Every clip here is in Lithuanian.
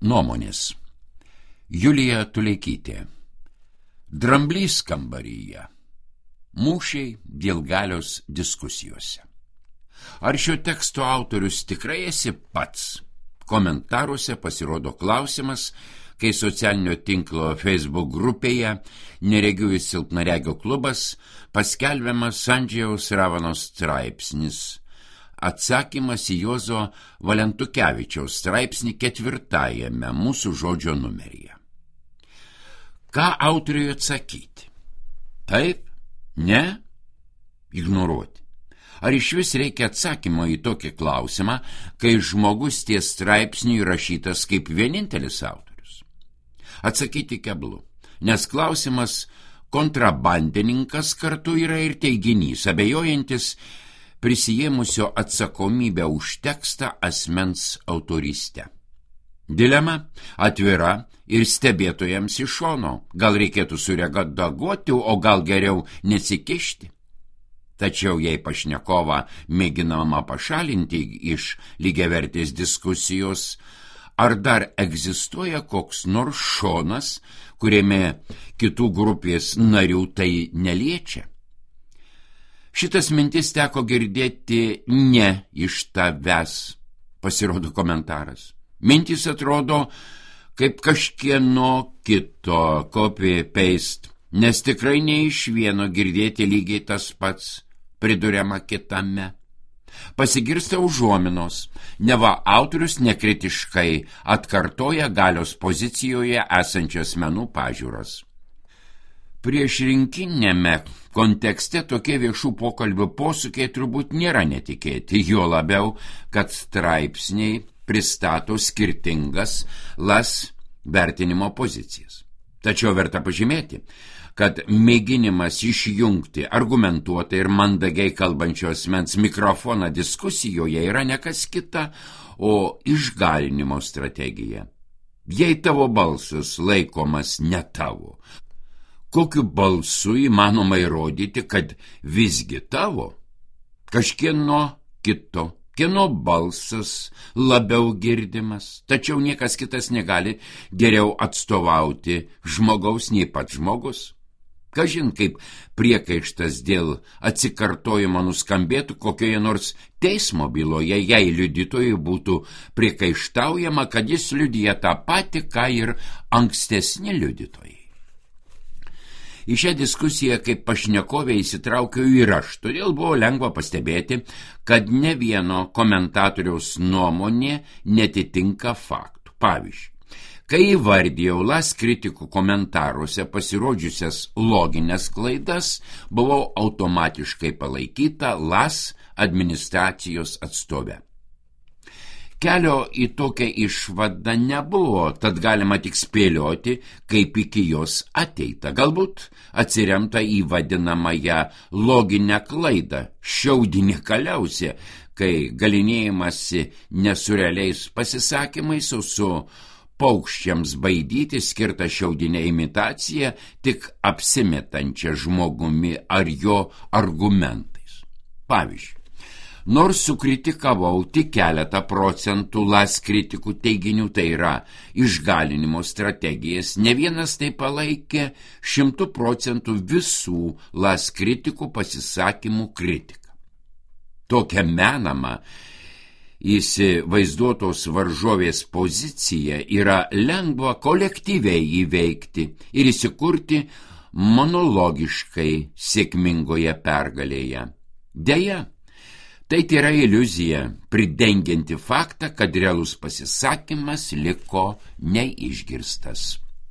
Nuomonės. Julija Tuleikytė. Dramblys kambaryje. Mūšiai dėl galios diskusijose. Ar šio teksto autorius tikrai esi pats? Komentaruose pasirodo klausimas, kai socialinio tinklo Facebook grupėje Neregiųjų silpnaregio klubas paskelbiamas Andžejaus Ravanos straipsnis. Atsakymas į Juozo Valentukevičiaus straipsnį 4 mūsų žodžio numeryje. Ką autoriui atsakyti? Taip? Ne? Ignoruoti. Ar iš vis reikia atsakymo į tokį klausimą, kai žmogus ties straipsniui rašytas kaip vienintelis autorius? Atsakyti keblu, nes klausimas kontrabandininkas kartu yra ir teiginys, abejojantis prisijėmusio atsakomybę už tekstą asmens autorystę. Dilema atvira ir stebėtojams iš šono. Gal reikėtų suredaguoti, o gal geriau nesikišti. Tačiau jei pašnekovą mėginama pašalinti iš lygiavertės diskusijos, ar dar egzistuoja koks nors šonas, kuriame kitų grupės narių tai neliečia? Šitas mintis teko girdėti ne iš tavęs, pasirodo komentaras. Mintis atrodo kaip kažkieno kito, copy-paste, nes tikrai ne iš vieno girdėti lygiai tas pats, priduriama kitame. Pasigirsta užuominos, neva autorius nekritiškai atkartoja galios pozicijoje esančių asmenų pažiūras. Priešrinkinėme kontekste tokie viešų pokalbių posūkiai turbūt nėra netikėti, juo labiau, kad straipsniai pristato skirtingas vertinimo pozicijas. Tačiau verta pažymėti, kad mėginimas išjungti argumentuotą ir mandagiai kalbančio asmens mikrofoną diskusijoje yra ne kas kita, o išgalinimo strategija. Jei tavo balsas laikomas ne tavo, kokiu balsu įmanoma įrodyti, kad visgi tavo? Kažkieno kito, kieno balsas labiau girdimas, tačiau niekas kitas negali geriau atstovauti žmogaus nei pats žmogus. Kažin kaip priekaištas dėl atsikartojimo nuskambėtų kokioje nors teismo byloje, jei liudytojui būtų priekaištaujama, kad jis liudija tą patį, ką ir ankstesni liudytojai. Į šią diskusiją kaip pašnekovė įsitraukiau ir aš, todėl buvo lengva pastebėti, kad ne vieno komentatoriaus nuomonė netitinka faktų. Pavyzdžiui, kai įvardijau LAS kritikų komentaruose pasirodžiusias loginės klaidas, buvau automatiškai palaikyta LAS administracijos atstove. Kelio į tokią išvadą nebuvo, tad galima tik spėlioti, kaip iki jos ateita. Galbūt atsiremta į vadinamąją loginę klaidą, šiaudinė kaliausė, kai galinėjimasi nesurealiais pasisakymais, o su paukščiams baidyti skirta šiaudinė imitacija, tik apsimetančia žmogumi ar jo argumentais. Pavyzdžiui, nors sukritikavau tik keletą procentų LAS kritikų teiginių, tai yra išgalinimo strategijas, ne vienas tai palaikė 100% visų LAS kritikų pasisakymų kritiką. Tokia menama įsivaizduotos varžovės pozicija yra lengva kolektyviai įveikti ir įsikurti monologiškai sėkmingoje pergalėje. Deja, tai yra iliuzija, pridengianti faktą, kad realus pasisakymas liko neišgirstas.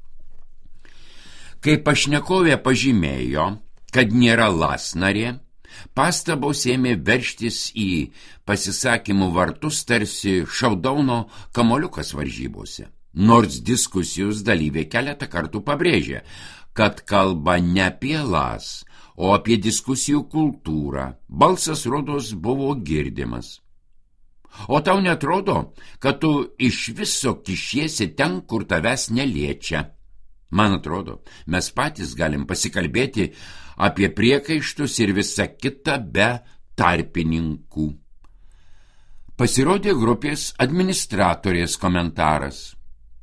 Kai pašnekovė pažymėjo, kad nėra LAS narė, pastabos ėmė veržtis į pasisakymų vartus tarsi šaudauno kamoliukas varžybose. Nors diskusijos dalyviai keletą kartų pabrėžė, kad kalba ne apie LAS, o apie diskusijų kultūrą, balsas rodos buvo girdimas. O tau netrodo, kad tu iš viso kišiesi ten, kur tavęs neliečia? Man atrodo, mes patys galim pasikalbėti apie priekaištus ir visą kitą be tarpininkų. Pasirodė grupės administratorės komentaras.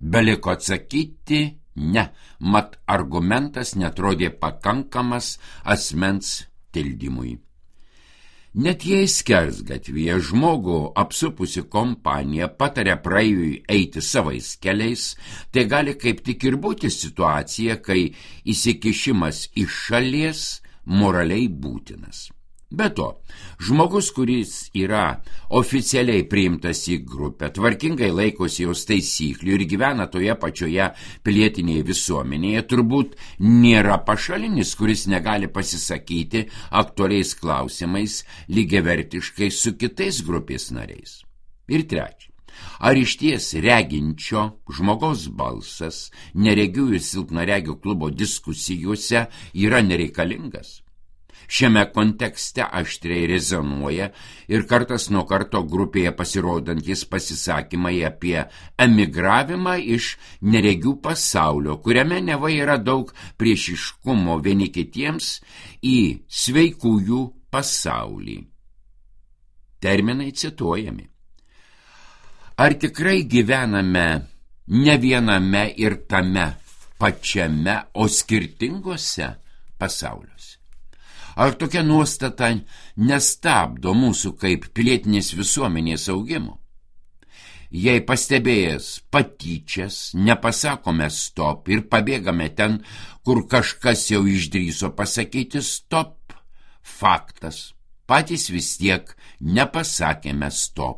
Beliko atsakyti ne, mat argumentas netrodė pakankamas asmens tildymui. Net jei skersgatvyje žmogų apsupusi kompanija pataria praeiviui eiti savais keliais, tai gali kaip tik ir būti situacija, kai įsikišimas iš šalies moraliai būtinas. Be to, žmogus, kuris yra oficialiai priimtas į grupę, tvarkingai laikosi jos taisyklių ir gyvena toje pačioje pilietinėje visuomenėje, turbūt nėra pašalinis, kuris negali pasisakyti aktualiais klausimais lygiavertiškai su kitais grupės nariais. Ir trečia, ar išties reginčio žmogaus balsas neregių ir silpnaregių klubo diskusijose yra nereikalingas? Šiame kontekste aštriai rezonuoja ir kartas nuo karto grupėje pasirodantis pasisakymai apie emigravimą iš neregių pasaulio, kuriame neva yra daug priešiškumo vieni kitiems į sveikųjų pasaulį. Terminai cituojami. Ar tikrai gyvename ne viename ir tame pačiame, o skirtingose pasauliuose? Ar tokia nuostata nestabdo mūsų kaip pilietinės visuomenės augimo? Jei pastebėjęs patyčias, nepasakome stop ir pabėgame ten, kur kažkas jau išdrįso pasakyti stop, faktas, patys vis tiek nepasakėme stop.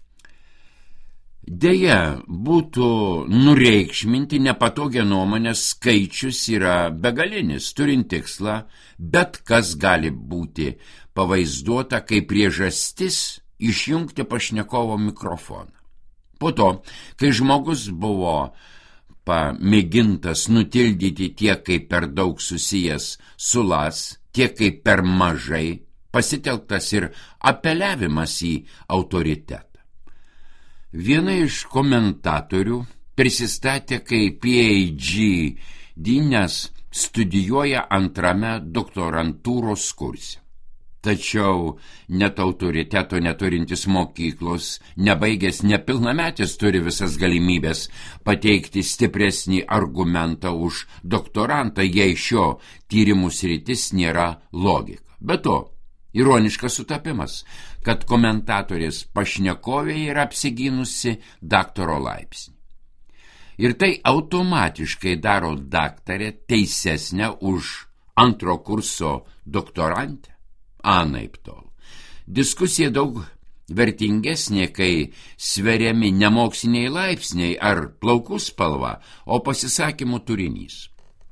Deja, būtų nureikšminti nepatogią nuomonę, skaičius yra begalinis, turint tikslą, bet kas gali būti pavaizduota kaip priežastis išjungti pašnekovo mikrofoną. Po to, kai žmogus buvo pamėgintas nutildyti tiek kaip per daug susijęs su las, tiek kaip per mažai, pasitelktas ir apeliavimas į autoritetą. Viena iš komentatorių prisistatė kaip PhD, nes studijuoja antrame doktorantūros kurse. Tačiau net autoriteto neturintis mokyklos, nebaigęs nepilnametis turi visas galimybės pateikti stipresnį argumentą už doktorantą, jei šio tyrimų sritis nėra logika. Be to, ironiškas sutapimas, kad komentatorės pašnekovė yra apsigynusi daktaro laipsnį. Ir tai automatiškai daro daktarę teisesnę už antro kurso doktorantę. Anaiptol. Diskusija daug vertingesnė, kai sveriami ne moksliniai laipsniai ar plaukų spalva, o pasisakymų turinys.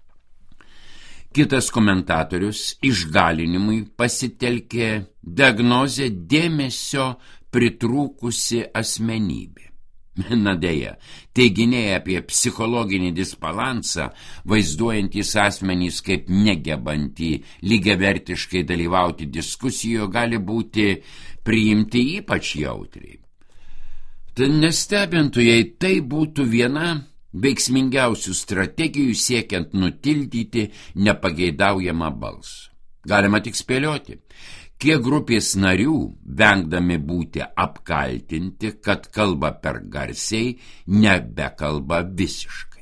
Kitas komentatorius išgalinimui pasitelkė diagnozę dėmesio pritrūkusi asmenybė. Na deja, teiginiai apie psichologinį disbalansą, vaizduojantys asmenys kaip negebantį lygiavertiškai dalyvauti diskusijoje, gali būti priimti ypač jautriai. Tai nestebintų, jei tai būtų viena veiksmingiausių strategijų siekiant nutildyti nepageidaujamą balsą. Galima tik spėlioti, kiek grupės narių, vengdami būti apkaltinti, kad kalba per garsiai, nebekalba visiškai.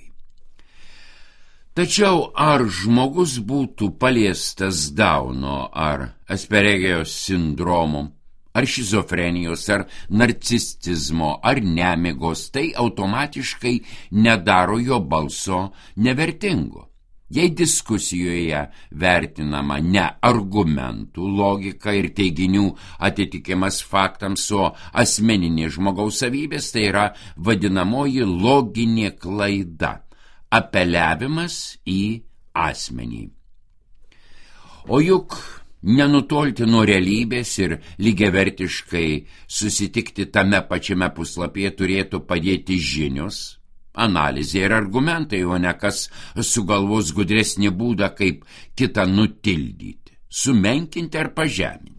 Tačiau ar žmogus būtų paliestas Dauno ar Aspergijos sindromo, ar šizofrenijos, ar narcisizmo, ar nemigos, tai automatiškai nedaro jo balso nevertingo. Jei diskusijoje vertinama ne argumentų, logika ir teiginių atitikimas faktams, o asmeninė žmogaus savybės, tai yra vadinamoji loginė klaida, apeliavimas į asmenį. O juk nenutolti nuo realybės ir lygiavertiškai susitikti tame pačiame puslapyje turėtų padėti žinios, analizė ir argumentai, o ne kas sugalvos gudresnį būdą, kaip kitą nutildyti, sumenkinti ar pažeminti.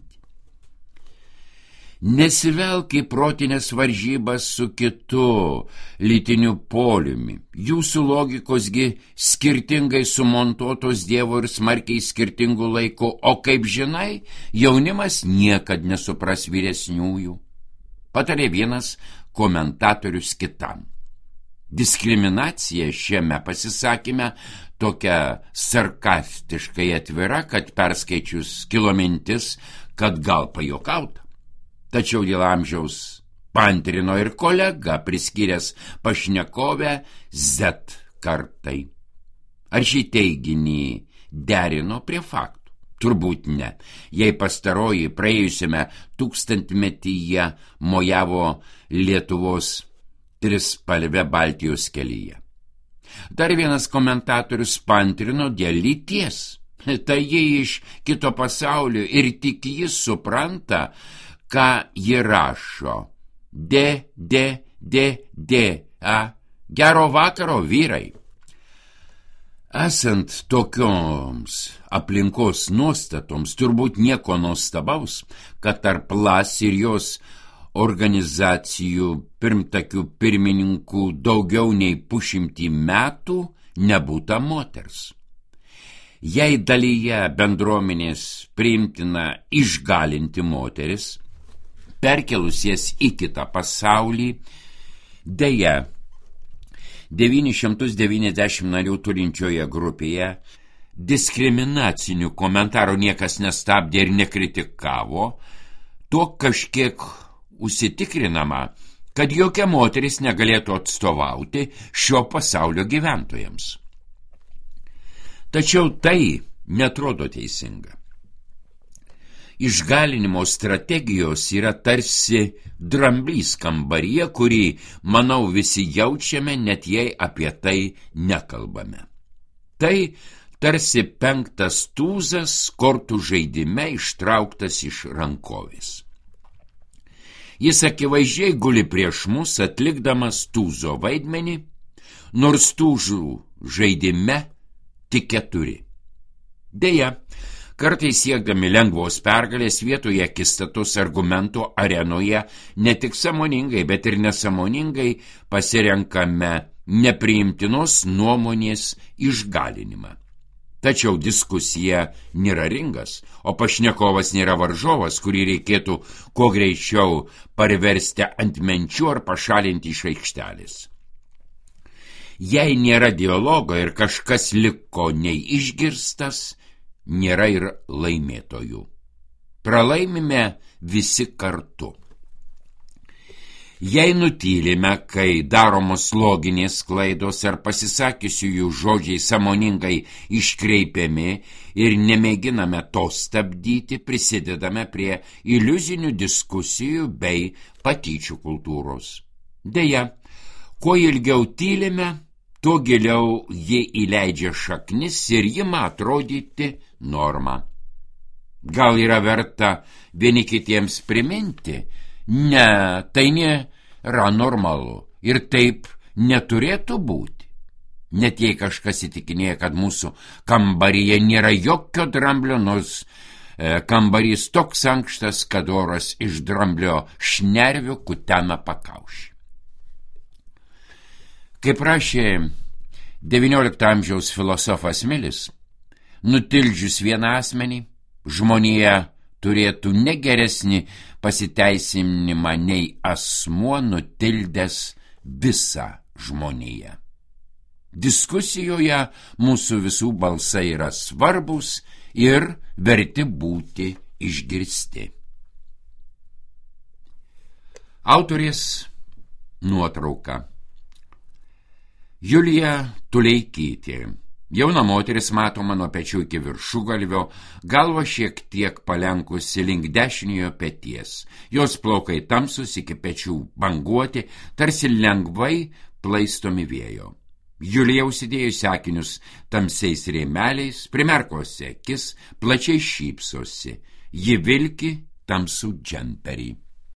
Nesivelk į protinės varžybas su kitu lytiniu poliumi. Jūsų logikosgi skirtingai sumontuotos Dievo ir smarkiai skirtingų laikų, o kaip žinai, jaunimas niekad nesupras vyresniųjų. Patarė vienas komentatorius kitam. Diskriminacija šiame pasisakyme tokia sarkastiškai atvira, kad perskaičius kilo mintis, kad gal pajokauta. Tačiau dėl amžiaus paantrino ir kolega, priskyręs pašnekovę Z kartai. Ar šį teiginį derino prie faktų? Turbūt ne, jei pastaroji praėjusiame tūkstantmetyje mojavo Lietuvos trispalve Baltijos kelyje. Dar vienas komentatorius paantrino dėl lyties. Tai jie iš kito pasaulio ir tik jis supranta, ką ji rašo. Gero vakaro, vyrai. Esant tokioms aplinkos nuostatoms, turbūt nieko nuostabaus, kad tarp LAS ir jos organizacijų pirmtakių pirmininkų daugiau nei 100 metų nebūta moters. Jei dalyje bendruomenės priimtina išgalinti moteris, perkelusies į kitą pasaulį, deja, 990 narių turinčioje grupėje diskriminacinių komentarų niekas nestabdė ir nekritikavo, tuo kažkiek užsitikrinama, kad jokia moteris negalėtų atstovauti šio pasaulio gyventojams. Tačiau tai netrodo teisinga. Išgalinimo strategijos yra tarsi dramblys kambaryje, kurį, manau, visi jaučiame, net jei apie tai nekalbame. Tai tarsi 5 tūzas kortų žaidime ištrauktas iš rankovės. Jis akivaizdžiai guli prieš mus, atlikdamas tūzo vaidmenį, nors tūžų žaidime tik 4. Deja, kartais siekdami lengvos pergalės vietoje akistatos argumentų arenoje ne tik sąmoningai, bet ir nesąmoningai pasirenkame nepriimtinos nuomonės išgalinimą. Tačiau diskusija nėra ringas, o pašnekovas nėra varžovas, kurį reikėtų kuo greičiau parversti ant menčių ar pašalinti iš aikštelės. Jei nėra dialogo ir kažkas liko neišgirstas, nėra ir laimėtojų. Pralaimime visi kartu. Jei nutylime, kai daromos loginės klaidos ar pasisakiusiųjų žodžiai sąmoningai iškreipiami ir nemėginame to stabdyti, prisidedame prie iliuzinių diskusijų bei patyčių kultūros. Deja, kuo ilgiau tylime, tuo giliau ji įleidžia šaknis ir ima atrodyti norma. Gal yra verta vieni kitiems priminti? Ne, tai nėra normalu ir taip neturėtų būti. Net jei kažkas įtikinėja, kad mūsų kambaryje nėra jokio dramblio, nors kambarys toks ankštas, kad oras iš dramblio šnervių kutena pakaušį. Kaip rašė XIX amžiaus filosofas Milis, nutildžius vieną asmenį, žmonija turėtų negeresnį pasiteisinimą nei asmuo nutildęs visą žmoniją. Diskusijoje mūsų visų balsai yra svarbus ir verti būti išgirsti. Autorės nuotrauka. Julija Tuleikytė. Jauna moteris matoma nuo pečių iki viršugalvio, galva šiek tiek palenkusi link dešiniojo peties. Jos plaukai tamsus iki pečių banguoti, tarsi lengvai plaistomi vėjo. Julija užsidėjusi akinius tamsiais rėmeliais, primerkusi akis, plačiai šypsosi. Ji vilki tamsų džemperį.